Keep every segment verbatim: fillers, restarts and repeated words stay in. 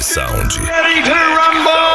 Big Sound. Ready to rumble!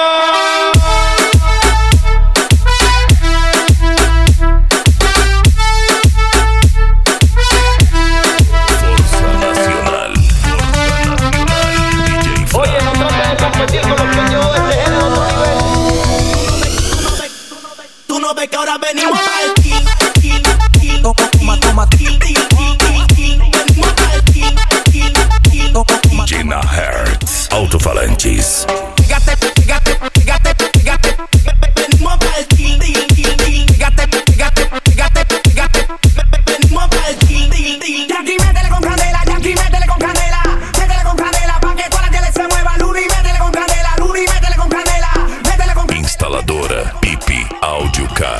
Que ahora venimos al kill, kill, kill, toma, toma, kill, kill, kill, kill, venimos al kill, kill, kill, toma, Gina Hertz, Alto-Falantes. Pégate, pégate, pégate, pégate, venimos al kill, kill, kill, kill, pégate, pégate, pégate, pégate, venimos al kill, kill, kill. Yankee, métele con candela, Yankee, métele con candela, métele con candela, pa' que toda la tele se mueva, Luni, métele con candela, Luni, métele con candela, métele con candela. Instaladora Pipi Audio Car.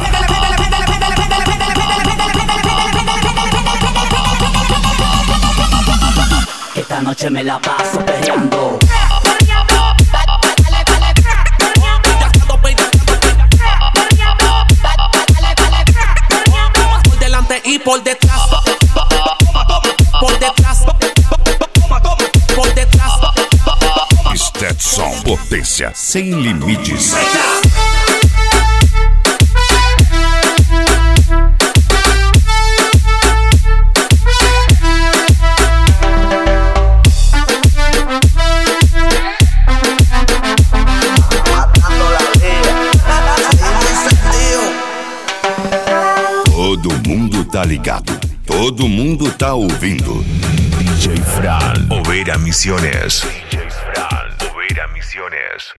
Esta noche me la paso perreando. Por delante y por detrás. Por detrás. Por detrás. Stetson, potência sem limites. Todo mundo tá ligado, todo mundo tá ouvindo. D J Fran, Oveira Misiones.